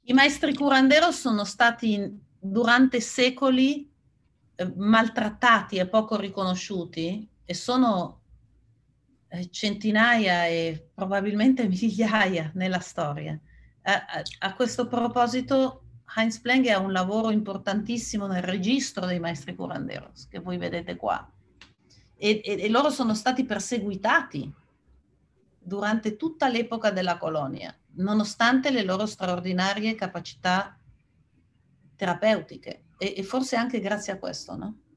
I maestri curandero sono stati durante secoli maltrattati e poco riconosciuti e sono centinaia e probabilmente migliaia nella storia. A questo proposito, Heinz Plenge ha un lavoro importantissimo nel registro dei maestri curanderos, che voi vedete qua. E loro sono stati perseguitati durante tutta l'epoca della colonia, nonostante le loro straordinarie capacità terapeutiche e forse anche grazie a questo, no?